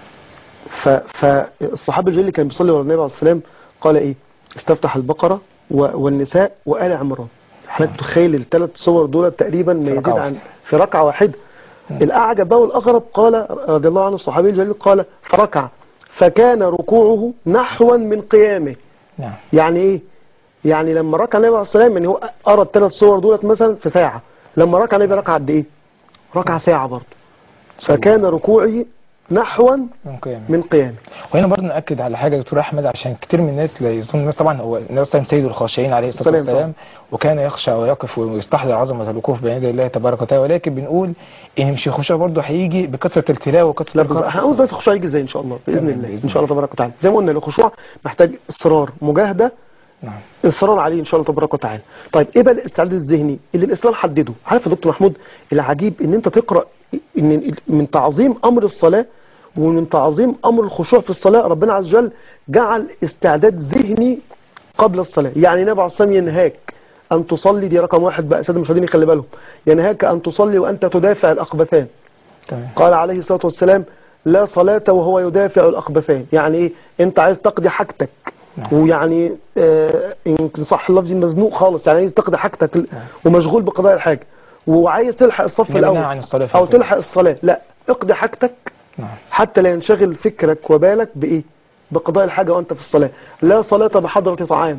فالصحابي الجليل كان بيصلي ورا النبي عليه السلام قال ايه؟ استفتح البقره والنساء وآل عمران. حضرتك تخيل الثلاث صور دول تقريبا ما يزيد عن في ركعه واحده. الاعجب بقى والاغرب قال رضي الله عنه الصحابي الجليل قال فركع فكان ركوعه نحوا من قيامه. يعني ايه؟ يعني لما ركع النبي عليه السلام يعني هو قرا الثلاث صور دولت مثلا في ساعه، لما ركع النبي ركع قد ايه؟ ركع ساعه برضه. فكان ركوعه نحوا من قيامه. وهنا برضه نأكد على حاجه يا دكتور احمد، عشان كتير من الناس لا يظن الناس طبعا هو النبي صلى الله عليه وسلم سيد الخاشعين عليه الصلاه والسلام، وكان يخشع ويقف ويستحضر عظمه الوقوف بين يدي الله تبارك وتعالى، ولكن بنقول ان مش الخشوع برضه هيجي بكثره التلاوه وكثره القراءه. هنقول بس الخشوع يجي ازاي ان شاء الله باذن الله ان شاء الله تبارك وتعالى. زي ما قلنا الخشوع محتاج اصرار، مجاهده، نعم، اصرار عليه ان شاء الله تبارك وتعالى. طيب ايه بقى الاستعداد الذهني اللي الاسلام حدده؟ عارف يا دكتور محمود العجيب ان انت تقرا ان من تعظيم امر الصلاه ومن تعظيم امر الخشوع في الصلاه ربنا عز وجل جعل استعداد ذهني قبل الصلاه. يعني النبي عليه الصلاه والسلام ينهاك ان تصلي، دي رقم واحد بقى ساده المشاهدين يخلي بالهم، ينهاك ان تصلي وانت تدافع الاخبثان. قال عليه الصلاه والسلام لا صلاه وهو يدافع الاخبثان. يعني ايه؟ انت عايز تقضي حاجتك ويعني ان صح اللفظ مزنوق خالص، يعني عايز تقضي حاجتك ومشغول بقضاء الحاجه وعايز تلحق الصف الاول او تلحق الصلاه، لا اقضي حاجتك حتى لا ينشغل فكرك وبالك بايه؟ بقضاء الحاجه وانت في الصلاه. لا صلاه بحضره طعام،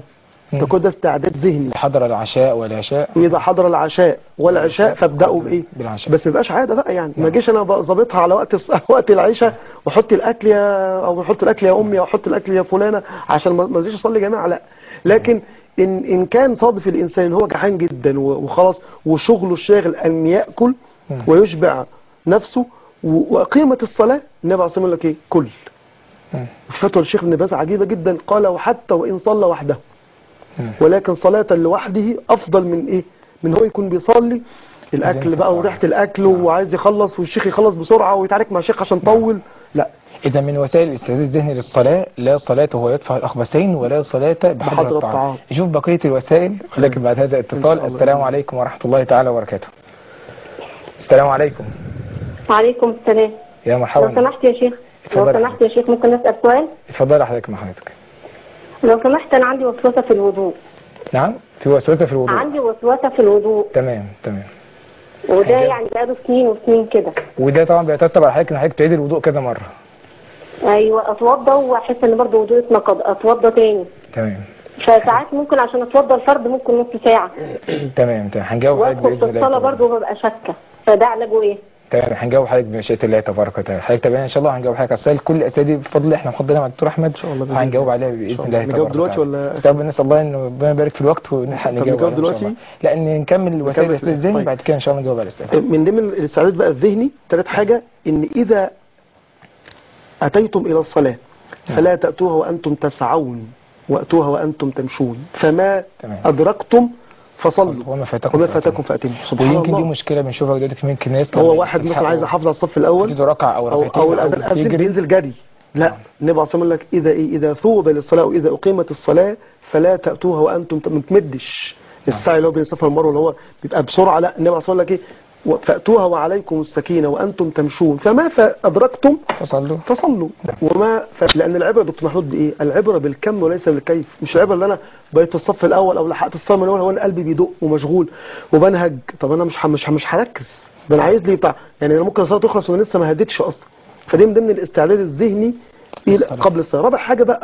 ده كل ده استعداد ذهني. حضر العشاء والعشاء، وإذا حضر العشاء والعشاء فابدأوا بإيه؟ بالعشاء. بس ما يبقاش عادة بقى يعني، ما اجيش أنا ظابطها على وقت العشاء وأحط الأكل أو أحط الأكل يا أمي أو أحط الأكل يا فلانة عشان ما أجيش أصلي جماعة، لا. لكن إن كان صادف الإنسان هو جعان جدا وخلاص وشغله الشاغل أن يأكل ويشبع نفسه وقيمة الصلاة، النبي عليه الصلاة والسلام يقول لك إيه؟ كل. فتوى الشيخ ابن باز عجيبة جدا، قال وحتى وإن صلى وحده، ولكن صلاة لوحده أفضل من إيه؟ من هو يكون بيصلي الأكل بقى وريحة الأكل وعايز يخلص والشيخ يخلص بسرعة ويتعارك مع الشيخ عشان طول، لا. إذا من وسائل الاستعداد الذهني للصلاة لا صلاة وهو يدفع الأخبثين ولا صلاة بحضر الطعام. نشوف بقية الوسائل ولكن بعد هذا الاتصال. السلام عليكم ورحمة الله تعالى وبركاته. السلام عليكم. وعليكم السلام. يا مرحبا. لو سمحت يا شيخ، ممكن نسأل سؤال؟ اتفضل حضرتك مع حضرتك. لو سمحت أنا عندي وسوسة في الوضوء. نعم، في وسوسة في الوضوء. عندي وسوسة في الوضوء. تمام. وده يعني بقاله سنين وسنين كده. وده طبعا بيترتب على حضرتك ان حضرتك تعيد الوضوء كذا مرة. ايوه، اتوضى واحس ان برضه وضوءي اتنقض، اتوضى تاني. تمام. فساعات ممكن عشان اتوضى الفرد ممكن نص ساعة. تمام. هنجاوب حضرتك بإذن الله. في الصلاة برضه ببقى شاكة، فده علاجه ايه؟ تمام، هنجاوب حضرتك بمشيئة الله تبارك وتعالى. حضرتك تابعنا ان شاء الله، هنجاوب حضرتك على السؤال. كل الاسئله دي بفضل الله احنا مفضلين مع الدكتور احمد ان شاء الله، هنجاوب عليها باذن الله تبارك وتعالى. نجاوب دلوقتي ولا طب نسال الله انه ربنا يبارك في الوقت ونلحق نجاوب دلوقتي؟ لان نكمل وسائل الاستعداد الذهني بعد كده ان شاء الله نجاوب على الاسئله. من ضمن الاستعداد بقى الذهني ثالث حاجة، ان اذا اتيتم الى الصلاة فلا تأتوها وانتم تسعون واتوها وانتم تمشون، فما ادركتم فصلوا وما فاتكم فاتموا. سبحان الله. ويمكن دي مشكله بنشوفها دلوقتي في يمكن ناس هو واحد مثلا عايز يحافظ على الصف الاول يجي ركعه او ركعتين او الاذان بينزل جري، لا. النبي عليه الصلاه والسلام يقول لك اذا ثوب للصلاه واذا اقيمت الصلاه فلا تاتوها وانتم ما تمدش السعي اللي هو بين الصفا والمروه اللي هو بيبقى بسرعه، لا. النبي عليه الصلاه والسلام يقول لك ايه؟ فاتوها وعليكم السكينه وانتم تمشون، فما ادركتم فصلوا. وما لان العبره دكتور محمود بايه؟ العبره بالكم وليس بالكيف. مش العبره اللي انا بقيت في الصف الاول او لحقت الصف الاول هو قلبي بيدق ومشغول وبنهج، طب انا مش هركز، ده انا عايز لي بتاع يعني، انا ممكن الصلاه تخلص وانا لسه ما هديتش اصلا. فدي من ضمن الاستعداد الذهني قبل الصلاه. رابع حاجه بقى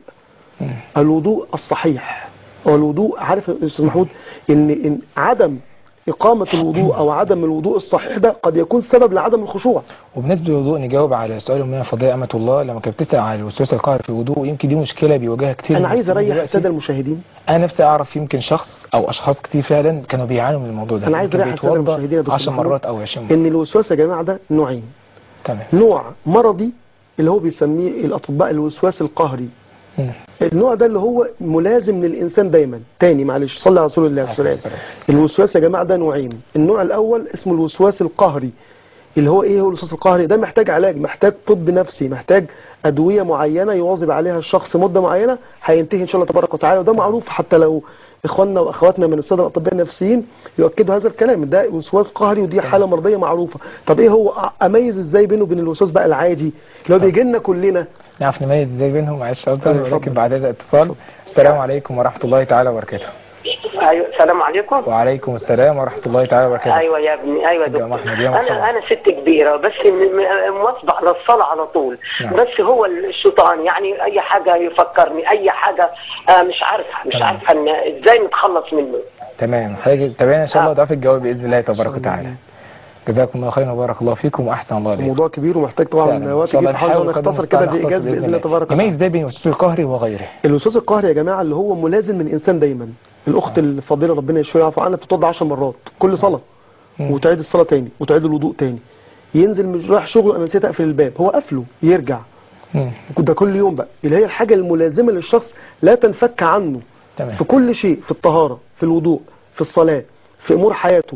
الوضوء الصحيح. والوضوء، عارف يا استاذ محمود ان عدم إقامة الوضوء أو عدم الوضوء الصحيح ده قد يكون سبب لعدم الخشوع. وبالنسبة للوضوء نجاوب على سؤال من فضيلة أمة الله لما كانت بتسأل على الوسواس القهري في الوضوء، يمكن دي مشكلة بيواجهها كتير. أنا عايز أريح السادة المشاهدين. أنا نفسي أعرف يمكن شخص أو أشخاص كتير فعلا كانوا بيعانوا من الموضوع ده. أنا عايز أريح السادة المشاهدين 10 مرات أو 20 مرات. إن الوسواس يا جماعة ده نوعين. تمام. نوع مرضي اللي هو بيسميه الأطباء الوسواس القهري. النوع ده اللي هو ملازم للإنسان دايما. تاني معلش، صلى على رسول الله عليه الصلاة والسلام. الوسواس يا جماعة ده نوعين. النوع الأول اسمه الوسواس القهري، اللي هو ايه هو الوسواس القهري ده؟ محتاج علاج، محتاج طب نفسي، محتاج أدوية معينة يواظب عليها الشخص مدة معينة، هينتهي إن شاء الله تبارك وتعالى. وده معروف حتى لو إخواننا وأخواتنا من السادة الأطباء النفسيين يؤكدوا هذا الكلام، ده وسواس قهري ودي حالة مرضية معروفة. طب ايه هو؟ أميز ازاي بينه وبين الوسواس بقى العادي اللي هو بيجي لنا كلنا؟ نعرف نميز ازاي بينهم؟ معلش ولكن بعد هذا الاتصال. السلام عليكم ورحمة الله تعالى وبركاته. ايوه السلام عليكم. وعليكم السلام ورحمة الله تعالى وبركاته. ايوه يا ابني، ايوه يا دكتور. انا ست كبيره بس مواظبه على الصلاه على طول. نعم. بس هو الشيطان يعني اي حاجه يفكرني، اي حاجه مش عارفه ازاي نتخلص منه. تمام. حضرتك تابعنا ان شاء الله وتعرف الجواب باذن الله تبارك وتعالى. جزاكم الله خيرا وبارك الله فيكم واحسن الله عليكم. موضوع كبير ومحتاج طبعا وقت كبير، نحاول نختصر كده بايجاز باذن الله تبارك وتعالى. يميز ازاي بين الوسواس القهري وغيره؟ الوسواس القهري يا جماعه اللي هو ملازم من الانسان دايما. الاخت الفاضله ربنا يشفيها ويعفو عنها بتتوضا 10 مرات كل صلاه وتعيد الصلاه تاني وتعيد الوضوء تاني. ينزل مش رايح شغله، انا نسيت اقفل الباب، هو قافله يرجع. ده كل يوم بقى، اللي هي الحاجه الملازمه للشخص لا تنفك عنه. تمام. في كل شيء، في الطهاره، في الوضوء، في الصلاه، في امور حياته.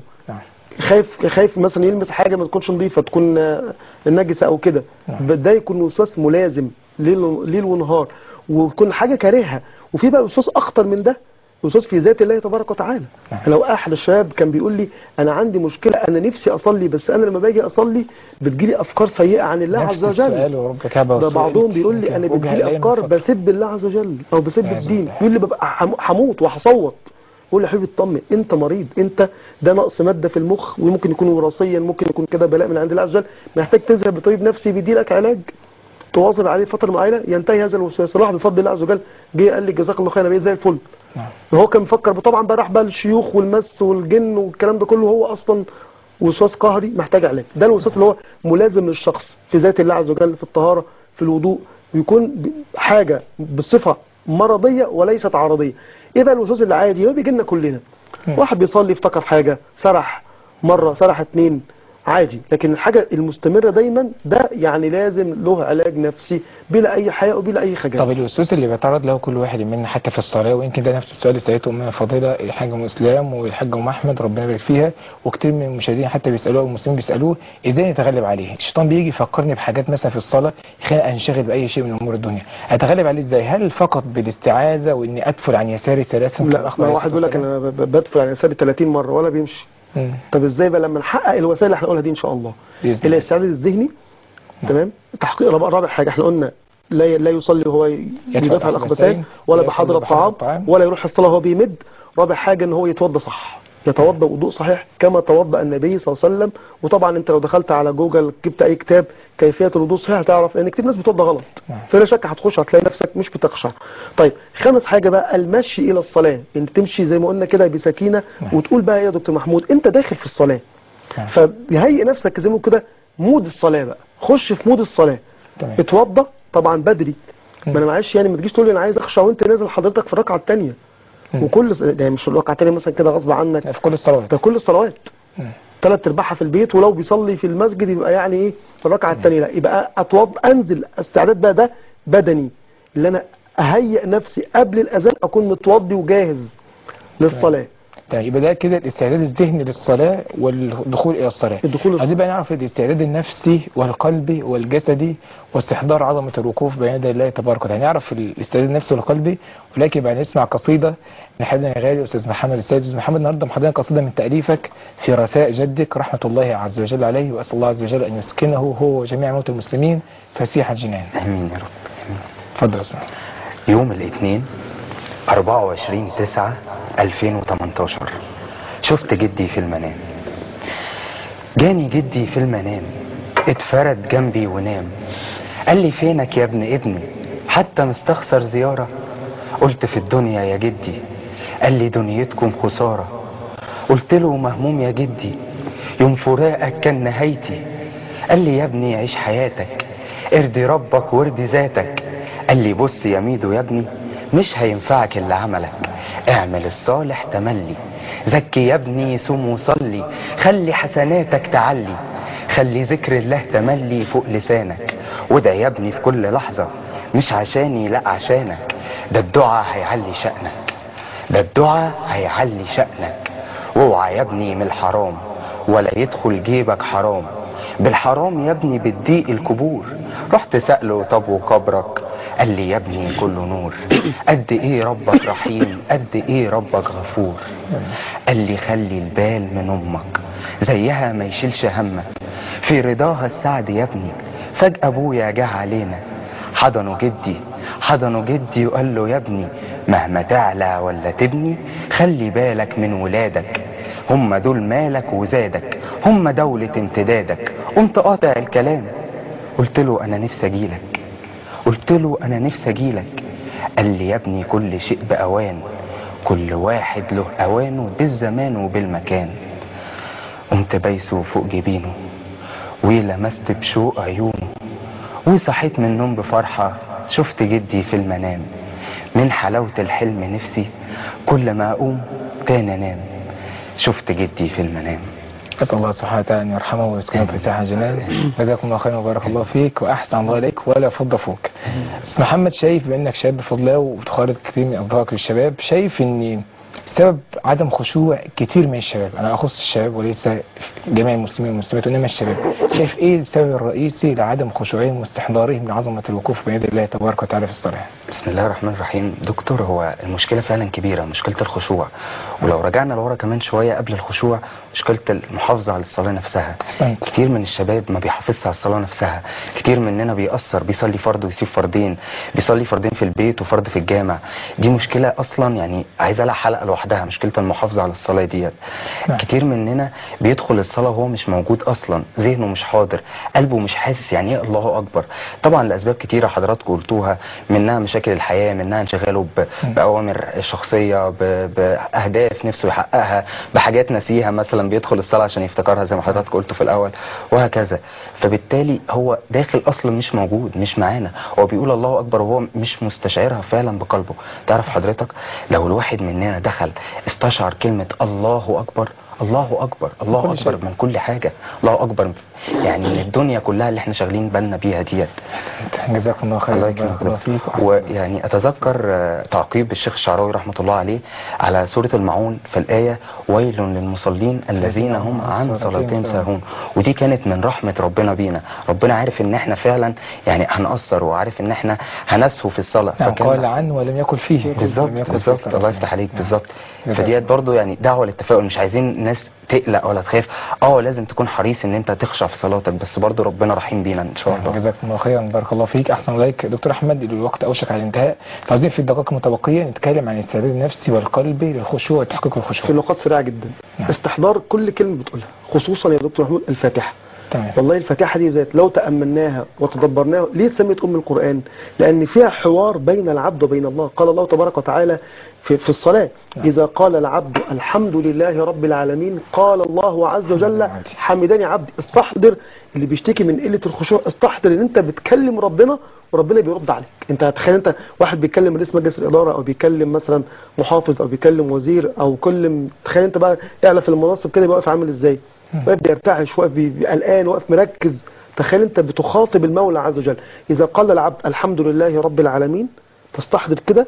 خايف مثلا يلمس حاجه ما تكونش نظيفه، تكون نجسه او كده. ده يكون وسواس ملازم ليل ونهار، ويكون حاجه كارهها. وفي بقى وسواس اخطر من ده، وسواس في ذات الله تبارك وتعالى. لو احد الشباب كان بيقول لي انا عندي مشكله، انا نفسي اصلي بس انا لما باجي اصلي بتجيلي افكار سيئه عن الله عز وجل. ده بعضهم بيقول لي انا بتجيلي افكار بسب الله عز وجل او بسب الدين، يقول لي ببقى هموت وهصوت. قول يا حبيبي اطمن، انت مريض، انت ده نقص ماده في المخ، وممكن يكون وراثيا، ممكن يكون كده بلاء من عند الله عز وجل، محتاج تذهب لطبيب نفسي بيديلك علاج. تواظب عليه فتره معينه ينتهي هذا الوسواس. الواحد بفضل الله عز وجل جه قال لي جزاك الله خير، انا بقيت زي الفل. هو كان مفكر طبعا بقى راح بقى الشيوخ والمس والجن والكلام ده كله، هو اصلا وسواس قهري محتاج علاج. ده الوسواس اللي هو ملازم للشخص في ذات الله عز وجل، في الطهاره، في الوضوء، ويكون حاجه بصفه مرضيه وليست عرضيه. ايه بقى الوسواس اللي عادي؟ هو بيجي لنا كلنا، واحد بيصلي افتكر حاجه، سرح مره، سرح اتنين، عادي. لكن الحاجه المستمره دايما ده يعني لازم له علاج نفسي بلا اي حياء وبلا اي خجل. طب الوسواس اللي بيتعرض له كل واحد منا حتى في الصلاه، ويمكن ده نفس السؤال اللي سالته امنا الفاضله الحاجه ام اسلام والحاجه ام احمد ربنا يبارك فيها، وكتير من المشاهدين حتى بيسالوه والمسلمين بيسالوه ازاي نتغلب عليه؟ الشيطان بيجي يفكرني بحاجات مثلا في الصلاه يخليني انشغل باي شيء من امور الدنيا، اتغلب عليه ازاي؟ هل فقط بالاستعاذه واني ادفل عن يساري ثلاثا؟ لا، ما واحد يقول لك انا بدفل عن يساري 30 مره ولا بيمشي. طب ازاي بقى لما نحقق الوسائل اللي احنا قلنا دي ان شاء الله؟ الاستعداد الذهني، تمام. تحقيق رابع حاجه احنا قلنا لا يصلي وهو يدافع الاخبثان، ولا بحضر الطعام، ولا يروح الصلاه وهو بيمد. رابع حاجه ان هو يتوضا صح، يتوضا وضوء صحيح كما توضا النبي صلى الله عليه وسلم. وطبعا انت لو دخلت على جوجل جبت اي كتاب كيفيه الوضوء الصحيح هتعرف ان كتير ناس بتوضا غلط، فلا شك هتخش هتلاقي نفسك مش بتخشع. طيب، خامس حاجه بقى المشي الى الصلاه، انت تمشي زي ما قلنا كده بسكينه، وتقول بقى يا دكتور محمود انت داخل في الصلاه، فهيئ نفسك زي ما كده مود الصلاه بقى، خش في مود الصلاه، اتوضا طبعا بدري. ما انا معلش يعني ما تجيش تقول لي انا عايز اخشع وانت نازل حضرتك في الركعه الثانيه، وكل يعني مش الركعه الثانيه مثلا كده غصب عنك، في كل الصلوات، في كل الصلوات 3/4 في البيت، ولو بيصلي في المسجد يبقى يعني ايه في الركعه الثانيه. لا، يبقى اتوضا انزل استعداد بقى ده بدني، اللي انا اهيئ نفسي قبل الاذان اكون متوضي وجاهز للصلاه. طيب يبقى ده كده الاستعداد الذهني للصلاه والدخول الى الصلاه. عايزين بقى نعرف الاستعداد النفسي والقلبي والجسدي واستحضار عظمه الوقوف بين يدي الله تبارك وتعالى. نعرف الاستعداد النفسي والقلبي، ولكن بقى نسمع قصيده من حبيبنا الغالي استاذ محمد السيد. استاذ محمد النهارده محضرين قصيده من تاليفك في رثاء جدك رحمه الله عز وجل عليه، واسال الله عز وجل ان يسكنه هو وجميع موتى المسلمين فسيح الجنان. امين يا رب. اتفضل يا استاذ. يوم الاثنين 24/9/2018 شفت جدي في المنام. جاني جدي في المنام، اتفرد جنبي ونام. قال لي فينك يا ابني حتى مستخسر زيارة؟ قلت في الدنيا يا جدي. قال لي دنيتكم خسارة. قلت له مهموم يا جدي، يوم فراقك كان نهايتي. قال لي يا ابني عيش حياتك، ارضي ربك وارضي ذاتك. قال لي بص يا ميدو يا ابني، مش هينفعك اللي عملك، اعمل الصالح تملي. زكي يا ابني صوم وصلي، خلي حسناتك تعلي. خلي ذكر الله تملي فوق لسانك، وده يا ابني في كل لحظة، مش عشاني لا عشانك. ده الدعاء هيعلي شأنك، ده الدعاء هيعلي شأنك. واوعى يا ابني من الحرام، ولا يدخل جيبك حرام. بالحرام يا ابني بتضيق القبور. رحت سأله طب وقبرك؟ قال لي يا ابني كله نور. قد ايه ربك رحيم، قد ايه ربك غفور. قال لي خلي البال من امك، زيها ما يشيلش همك. في رضاها السعد يا ابني. فجأة ابويا جه علينا، حضنه جدي وقال له يا ابني مهما تعلى ولا تبني، خلي بالك من ولادك، هم دول مالك وزادك، هم دولة امتدادك. قمت قاطع الكلام، قلت له انا نفسي اجيلك. قال لي يا ابني كل شيء بأوان، كل واحد له أوانه بالزمان وبالمكان. قمت بايسه فوق جبينه، ولمست بشوق عيونه، وصحيت من النوم بفرحة. شفت جدي في المنام، من حلاوة الحلم نفسي كل ما أقوم تاني أنام. شفت جدي في المنام. أسأل الله سبحانه وتعالى أن يرحمه ويسكنه في ساحة الجنان. جزاكم الله خيرا وبارك الله فيك وأحسن الله إليك ولا فض فوق. أستاذ محمد، شايف بأنك شاب بفضل الله وبتخالط كتير من أصدقائك الشباب، شايف أن سبب عدم خشوع كتير من الشباب، أنا أخص الشباب وليس جميع المسلمين والمسلمات وإنما الشباب، شايف إيه السبب الرئيسي لعدم خشوعهم واستحضارهم لعظمة الوقوف بين يدي الله تبارك وتعالى في الصلاة؟ بسم الله الرحمن الرحيم. دكتور، هو المشكلة فعلا كبيرة، مشكلة الخشوع. ولو رجعنا لورا كمان شوية قبل الخشوع، مشكلة المحافظة على الصلاة نفسها. كتير من الشباب ما بيحافظش على الصلاة نفسها. كتير مننا بيأثر، بيصلي فرض ويسيب فردين، بيصلي فردين في البيت وفرض في الجامع. دي مشكلة أصلا يعني عايزة لها حلقة لوحدها، مشكلة المحافظة على الصلاة ديت. كتير مننا بيدخل الصلاة وهو مش موجود أصلا، ذهنه مش حاضر، قلبه مش حاسس يعني ايه الله أكبر. طبعا لأسباب كتيرة حضراتكم قلتوها، منها مشاكل الحياة، منها انشغاله بأوامر شخصية، بأهداف نفسه يحققها، بحاجات نسيها مثلا بيدخل الصلاة عشان يفتكرها زي ما حضرتك قلت في الأول، وهكذا. فبالتالي هو داخل أصلا مش موجود، مش معانا، هو بيقول الله أكبر وهو مش مستشعرها فعلا بقلبه. تعرف حضرتك لو الواحد مننا دخل استشعر كلمة الله أكبر، الله أكبر، الله أكبر من كل حاجة، الله أكبر يعني من الدنيا كلها اللي احنا شغالين بالنا بيها ديت. جزاكم الله خير. الله يكرمك. ويعني أتذكر تعقيب الشيخ الشعراوي رحمة الله عليه على سورة المعون في الآية ويل للمصلين الذين هم عن صلاتهم ساهون. ودي كانت من رحمة ربنا بينا، ربنا عارف ان احنا فعلا يعني هنأثر، وعارف ان احنا هنسهو في الصلاة. نعم، قال عنه ولم يكن فيه. بالظبط بالظبط، الله يفتح عليك. بالظبط. فديت برضو يعني دعوة للتفاؤل، مش عايزين ناس تقلق ولا تخاف. لازم تكون حريص ان انت تخشع في صلاتك، بس برضو ربنا رحيم بينا ان شاء الله. جزاكم الله خيرا، بارك الله فيك، احسن اليك. دكتور احمد، الوقت اوشك على الانتهاء، فعايزين في الدقائق المتبقيه نتكلم عن الاستعداد النفسي والقلبي للخشوع وتحقيق الخشوع في نقاط سريعه جدا. استحضار كل كلمه بتقولها، خصوصا يا دكتور محمود الفاتحه. تمام. والله الفاتحه دي ذات لو تاملناها وتدبرناها، ليه اتسمت القران؟ لان فيها حوار بين العبد وبين الله. قال الله تبارك وتعالى في الصلاه: اذا قال العبد الحمد لله رب العالمين قال الله عز وجل حمدني عبدي. استحضر اللي بيشتكي من قله الخشوع، استحضر ان انت بتكلم ربنا وربنا بيرد عليك. انت هتخيل انت واحد بيتكلم رئيس مجلس الاداره، او بيكلم مثلا محافظ، او بيكلم وزير، او تخيل انت بقى اعلى في المناصب كده، يبقى واقف عامل ازاي؟ واقف بيرتعش، واقف قلقان، واقف مركز. تخيل انت بتخاطب المولى عز وجل. اذا قال العبد الحمد لله رب العالمين، تستحضر كده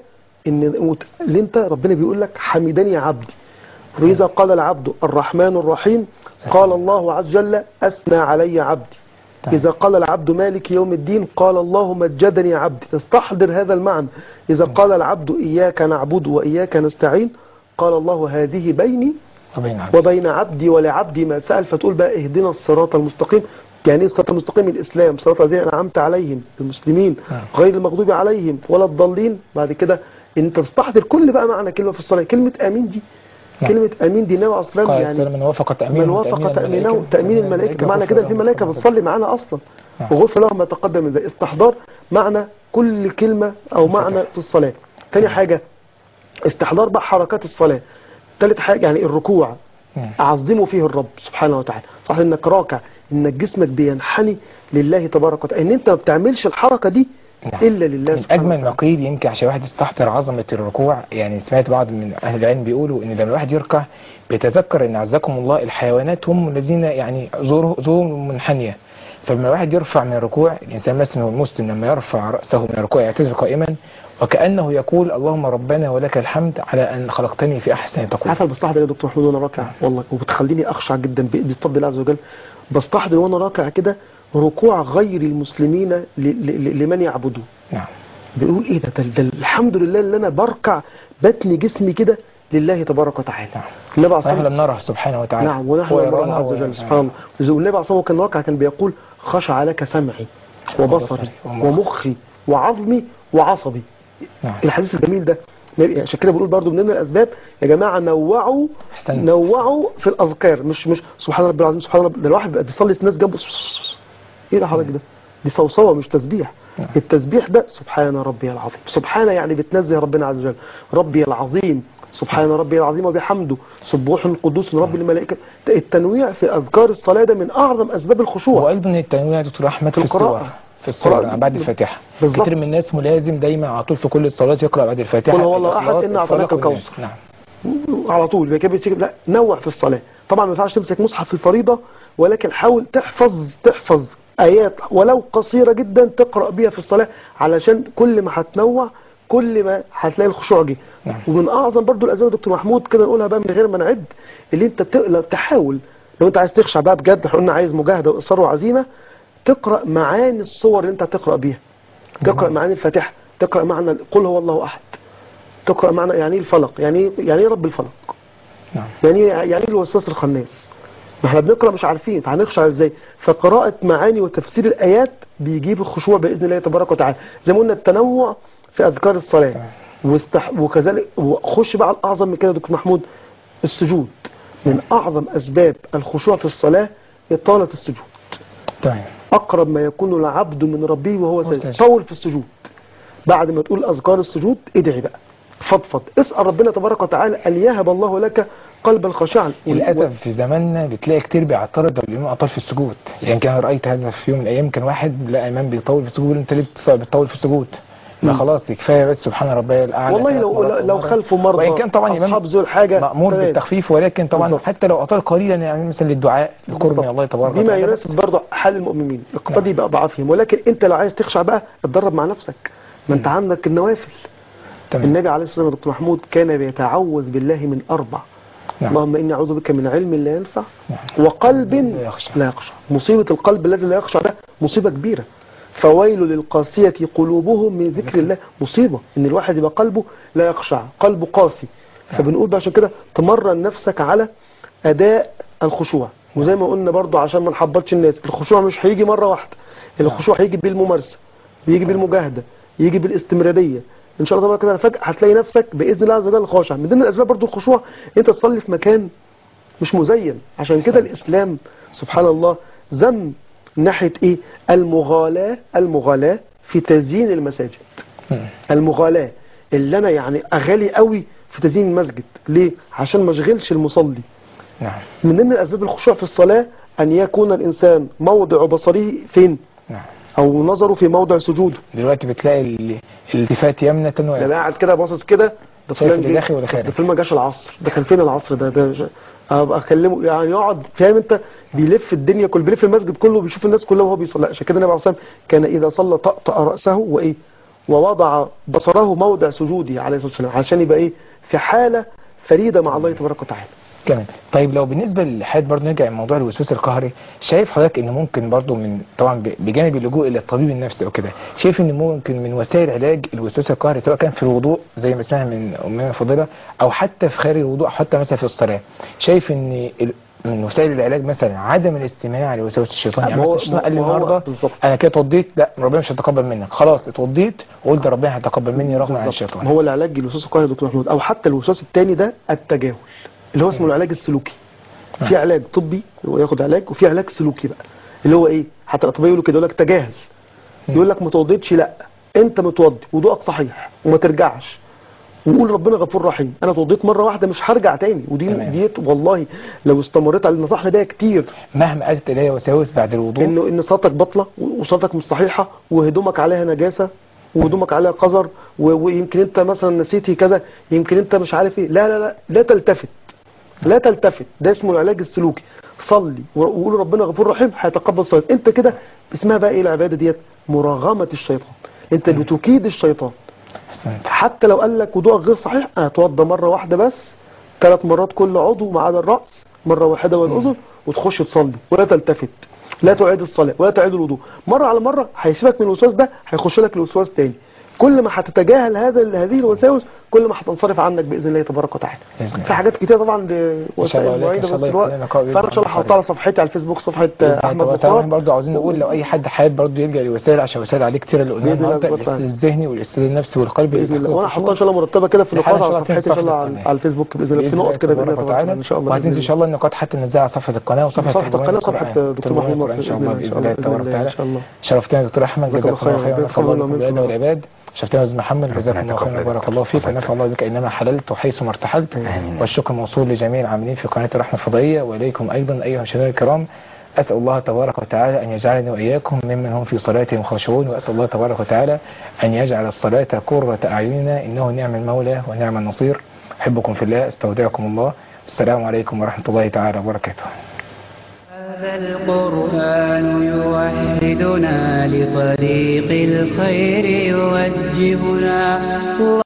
ان اللي انت ربنا بيقول لك حمدني عبدي. واذا قال العبد الرحمن الرحيم قال الله عز وجل اثنى علي عبدي. إذا قال العبد مالك يوم الدين قال الله مجدني عبدي. تستحضر هذا المعنى. إذا قال العبد إياك نعبد وإياك نستعين قال الله هذه بيني وبين عبدي ولعبدي ما سأل. فتقول بقى اهدنا الصراط المستقيم. يعني ايه الصراط المستقيم؟ الإسلام، صراط الذين أنعمت عليهم المسلمين غير المغضوب عليهم ولا الضالين. بعد كده انت تستحضر كل بقى معنى كلمة في الصلاة. كلمة آمين دي، كلمة آمين دي النبي عليه الصلاة والسلام يعني من وافق تأمينه تأمين الملائكة. معنى كده في ملائكة بتصلي معانا أصلا، وغفر لهم ما تقدم من ذلك. استحضار معنى كل كلمة أو معنى في الصلاة. تاني حاجة استحضار بقى حركات الصلاة. ثالث حاجة يعني الركوع، أعظموا فيه الرب سبحانه وتعالى. صح انك راكع، انك جسمك بينحني لله تبارك وتعالى، ان انت ما بتعملش الحركة دي إلا لله سبحانه وتعالى. أجمل ما قيل يمكن عشان واحد يستحضر عظمة الركوع. يعني سمعت بعض من أهل العلم بيقولوا إن لما الواحد يركع بيتذكر إن عزكم الله الحيوانات هم الذين يعني ظهورهم منحنية. فلما الواحد يرفع من الركوع، الإنسان مثلا هو المسلم لما يرفع رأسه من الركوع يعتذر قائما وكأنه يقول اللهم ربنا ولك الحمد على أن خلقتني في أحسن تقويم. عارف بستحضر يا دكتور محمود وانا راكع والله، وبتخليني أخشع جدا بفضل الله عز وجل. بستحضر وانا راكع كده ركوع غير المسلمين لمن يعبدون. نعم. بيقول ايه ده الحمد لله اللي انا بركع بتني جسمي كده لله تبارك وتعالى. نعم. النبي عليه ونحن لم نره سبحانه وتعالى. نعم، ونحن لم نره عز وجل سبحانه الله. والنبي عليه الصلاه كان راكع كان بيقول خشع لك سمعي وبصري ومخي وعظمي وعصبي. نعم. الحديث الجميل ده عشان كده بنقول برضو من ضمن الاسباب يا جماعه نوعوا في الاذكار. مش سبحان ربي العظيم سبحان ربي. ده الواحد بقى بيصلي الناس جنبه ايه ده حضرتك؟ ده دي صوصوه مش تسبيح. التسبيح ده سبحان ربي العظيم. سبحان يعني بتنزه ربنا عز وجل. ربي العظيم سبحان ربي العظيم وبحمده سبوح قدوس رب الملائكه. التنويع في اذكار الصلاه ده من اعظم اسباب الخشوع. وايضا التنويع يا دكتور احمد في القراءه، في الصلاة بعد الفاتحة. كتير من الناس ملازم دايما على طول في كل الصلاه يقرا بعد الفاتحه قل هو الله احد ان اعطيناك الكوثر. نعم. على طول لا نوع في الصلاه. طبعا ما ينفعش تمسك مصحف في الفريضه، ولكن حاول تحفظ آيات ولو قصيرة جدا تقرأ بيها في الصلاة، علشان كل ما هتنوع كل ما هتلاقي الخشوع جه. نعم. ومن أعظم برضو الأسباب دكتور محمود كده نقولها بقى من غير ما نعد، اللي أنت تحاول لو أنت عايز تخشع بقى بجد، احنا قلنا عايز مجاهدة وإصرار وعزيمة، تقرأ معاني الصور اللي أنت هتقرأ بيها. تقرأ معاني الفاتحة، تقرأ معنى قل هو الله أحد، تقرأ معنى يعني ايه الفلق، يعني ايه رب الفلق، يعني ايه الوسواس الخناس. ما احنا بنقرأ مش عارفين، فهنخشع ازاي؟ فقراءة معاني وتفسير الآيات بيجيب الخشوع بإذن الله تبارك وتعالى. زي ما قلنا التنوع في أذكار الصلاة، وكذلك وخش بقى الأعظم من كده دكتور محمود، السجود. من أعظم أسباب الخشوع في الصلاة إطالة السجود. أقرب ما يكون العبد من ربه وهو ساجد، طول في السجود. بعد ما تقول أذكار السجود ادعي بقى، فضفض، اسأل ربنا تبارك وتعالى أن يهب الله لك قلبا خاشعا. للأسف في زماننا بتلاقي كتير بيعترض الإمام أطال في السجود. يعني كان رأيت هذا في يوم من الأيام، كان واحد لقى إمام بيطول في السجود، أنت ليه بتطول في السجود؟ ما خلاص كفايه بس سبحان ربي الاعلى. والله لو خلفوا مرضى وان كان طبعا اصحاب ذو الحاجه مأمور بالتخفيف، ولكن طبعا بالضبط. حتى لو اطال قليلا يعني مثلا للدعاء لقرب من الله تبارك وتعالى بما يناسب برضه حال المؤمنين، اقتدي بأضعافهم. ولكن انت لو عايز تخشع بقى اتدرب مع نفسك، ما انت عندك النوافل. النبي عليه الصلاه والسلام دكتور محمود كان بيتعوذ بالله من 4. اللهم اني اعوذ بك من علم لا ينفع وقلب لا يخشع. مصيبه القلب الذي لا يخشع ده مصيبه كبيره. فويل للقاسية قلوبهم من ذكر الله. مصيبة ان الواحد يبقى قلبه لا يخشع، قلبه قاسي. فبنقول عشان كده تمرن نفسك على اداء الخشوع. وزي ما قلنا برضو عشان ما نحبطش الناس، الخشوع مش هيجي مرة واحدة، الخشوع هيجي بالممارسة، بيجي بالمجاهدة، يجي بالاستمرارية. ان شاء الله كده فجأة هتلاقي نفسك باذن الله عز وجل خاشع. من ضمن الاسباب برضو الخشوع انت تصلي في مكان مش مزين. عشان كده الاسلام سبحان الله ذم ناحية ايه؟ المغالاة في تزيين المساجد. المغالاة اللي انا يعني اغالي قوي في تزيين المسجد. ليه؟ عشان ما اشغلش المصلي. من ضمن الاسباب الخشوع في الصلاة ان يكون الانسان موضع بصره فين؟ او نظره في موضع سجوده. دلوقتي بتلاقي الالتفات يمنة ده قاعد كده باصص كده، ده فلان داخل ولا خارج، ده فيلم ما جاش العصر، ده كان فين العصر ده ابقى اكلمه يعني يقعد فاهم انت بيلف الدنيا كله، بيلف المسجد كله وبيشوف الناس كلها وهو بيصلي. عشان كده النبي عليه الصلاه والسلام كان اذا صلى طأطأ راسه وايه ووضع بصره موضع سجوده عليه الصلاه والسلام، عشان يبقى ايه في حاله فريده مع الله تبارك وتعالى. كمان طيب لو بالنسبه للحاد برضه نرجع لموضوع الوسواس القهري، شايف حضرتك ان ممكن برضه من طبعا بجانب اللجوء الى الطبيب النفسي او كده، شايف ان ممكن من وسائل علاج الوسواس القهري سواء كان في الوضوء زي ما سمعنا من امنا الفاضله او حتى في خارج الوضوء، حتى مثلا في الصلاه، شايف ان من وسائل العلاج مثلا عدم الاستماع لوساوس الشيطان؟ يعني مثلا الشيطان قال لي النهارده انا كده اتوضيت، لا ربنا مش هيتقبل منك، خلاص اتوضيت وقلت ربنا هيتقبل مني رغم عن الشيطان. هو العلاج الوسواس القهري يا دكتور محمود، او حتى الوسواس الثاني ده التجاهل اللي هو اسمه العلاج السلوكي. في علاج طبي وياخد علاج، وفي علاج سلوكي بقى اللي هو ايه، حتى الاطباء يقولوا كده، يقول لك تجاهل، يقول لك ما توضيتش، لا انت متوضي وضوءك صحيح وما ترجعش وقول ربنا غفور رحيم، انا توضيت مره واحده مش هرجع تاني. ودي ديت والله لو استمريت على نصحنا بيها كتير مهما اتت الي وساوس بعد الوضوء، ان صلاتك بطله وصلاتك مش صحيحه وهدومك عليها نجاسه وهدومك عليها قذر ويمكن انت مثلا نسيتي كذا، يمكن انت مش عارف ايه، لا لا لا لا تلتفت، لا تلتفت. ده اسمه العلاج السلوكي. صلي وقول ربنا غفور رحيم هيتقبل صلاتك. انت كده اسمها بقى ايه العباده ديت؟ مراغمه الشيطان. انت بتكيد الشيطان. حتى لو قال لك وضوءك غير صحيح، هتوضى مره واحده بس 3 مرات كل عضو ما عدا الراس، مره واحده والاذن، وتخش تصلي ولا تلتفت، لا تعيد الصلاه ولا تعيد الوضوء. مره على مره هيسيبك من الوسواس ده، هيخش لك الوسواس تاني. كل ما هتتجاهل هذه الوساوس كل ما هتنصرف عنك باذن الله تبارك وتعالى. في حاجات كتير طبعا وسائل معينه بس الوقت، فانا ان شاء الله هحطها على صفحتي على الفيسبوك، صفحه احمد مختار. برضه عاوزين نقول لو اي حد حابب برضه يلجا لوسائل، عشان وسائل عليه كتير اللي قلناها النهارده، الاستعداد الذهني والاستعداد النفسي والقلب باذن الله. وانا هحطها ان شاء الله مرتبه كده في نقاط على صفحتي ان شاء الله على الفيسبوك باذن الله، في نقط كده باذن الله ان شاء الله. وهتنزل ان شاء الله النقاط حتى ننزلها على صفحه القناه وصفحه القناه وصفحه دكتور محمود نصر ان شاء الله باذن الله تبارك وتعالى. ان شاء الله. شرفتنا يا دكتور احمد، جزاك الله خير ونفع الله بالعباد والعباد. شفتنا يا استاذ محمد، جزاكم الله خيرا وبارك الله فيك، ونفع الله بك اينما حللت وحيث ما ارتحلت. والشكر موصول لجميع العاملين في قناه الرحمه الفضائيه، واليكم ايضا ايها المشاهدين الكرام. اسال الله تبارك وتعالى ان يجعلني واياكم ممن هم في صلاتهم خاشعون، واسال الله تبارك وتعالى ان يجعل الصلاه قرة اعيننا، انه نعم المولى ونعم النصير. احبكم في الله، استودعكم الله. السلام عليكم ورحمه الله تعالى وبركاته. هذا القرآن يوحدنا لطريق الخير يوجهنا.